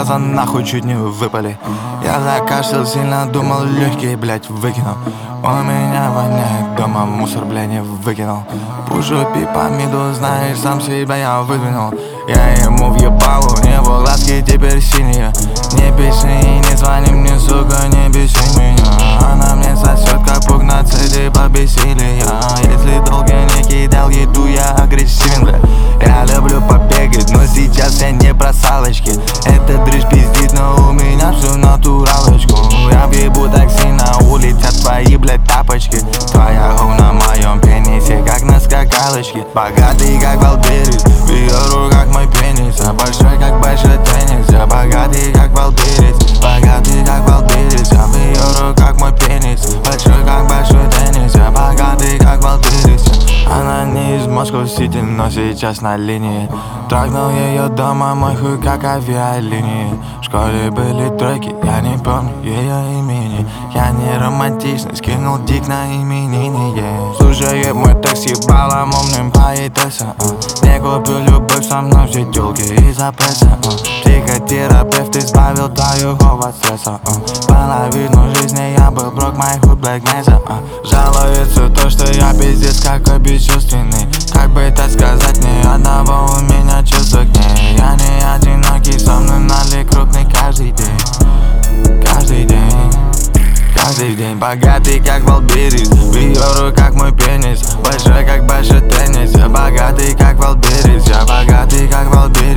глаза нахуй чуть не выпали. Я закашлял сильно, думал легкие, блять, выкинул. У меня воняет дома, мусор, бля, не выкинул. Пушу пипамиду, знаешь, сам себя я выдвинул. Я ему въебал, у него глазки теперь синие. Не пиши и не звони мне, сука, не беси меня. Она мне сосет, как пук на цели побесили я. Если долго не кидал еду, я агрессивен, бля. Я люблю побегать, но сейчас я не про салочки. Эта дрыщ пиздит, но у меня всё натуралочку. Я въебу так сильно, улетят твои, блядь, тапочки. Твоя хуй на моем пенисе, как на скакалочке. Богатый, как Валберис, в ее руках мой пенис. Я большой, как большой теннис. Я богатый, как Валберис, богатый, как Валберис. Я в ее руках мой пенис, большой, как большой теннис. Я богатый, как Валберис. Она не из Москвы-Сити, но сейчас на линии. Трогнул ее дома, мой хуй как авиалинии. В школе были треки, я не помню ее имени. Я не романтичный, скинул дик на имениннике. Слушай, мой текст ебалом умным поэтесса. Не куплю любовь, со мной все тёлки из-за пресса. Психотерапевт избавил твою голову от стресса. Половину жизни я был брок, мой хуй Black Mesa. Жалуется то, что я пиздец какой бесчувственный. Как бы так сказать, ни одного у меня чувства к ней. Я не одинокий, со мной налей крупный каждый день. Каждый день, каждый день. Богатый, как Валберис, в ее руках мой пенис. Большой, как большой теннис. Я богатый, как Валберис, я богатый, как Валберис.